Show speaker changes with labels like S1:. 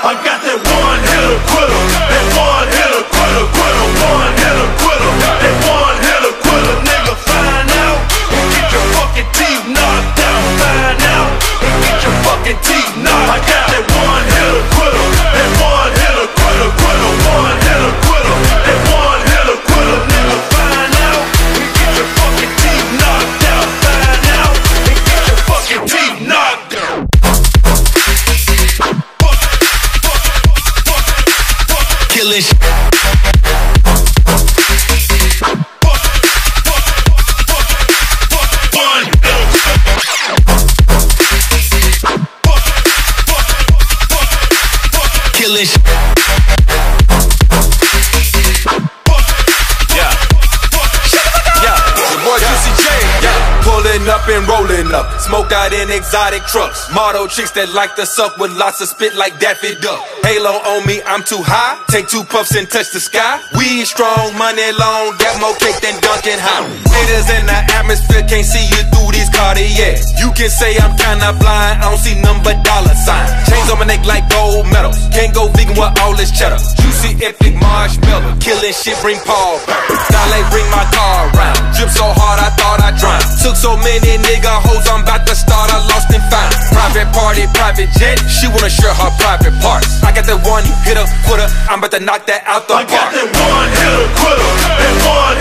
S1: I got that one hitter quitter, that one hitter quitter, quitter, one hitter quitter, that one hitter quitter. Nigga, find out and get your fucking teeth knocked out. Find out and get your fucking teeth knocked. I got that one hitter quitter, that one hitter quitter, quitter, one hitter quitter, that one hitter quitter. Nigga, find out and get your fucking teeth knocked out. Find out and get your fucking teeth knocked out.
S2: Killing shit. Killing shit.
S3: Pulling up and rolling up, smoke out in exotic trucks. Model chicks that like to suck with lots of spit like Daffy Duck. Halo on me, I'm too high. Take 2 puffs and touch the sky. Weed strong, money long, got more cake than Dunkin' High. Haters in the atmosphere can't see you through these Cartiers. You can say I'm kinda blind, I don't see none but dollar signs. Chains on my neck like gold medals. Can't go vegan with all this cheddar. Juicy, epic marshmallow. Killing shit, bring Paul back. Dolly, bring my car around. Drip so hard I thought I drowned. Took so many nigga hoes, I'm about to start a lost and found. Private party, private jet, she wanna share her private parts. I got that one hitter quitter, I'm about to knock that out the park.
S1: I got that one hitter quitter, that one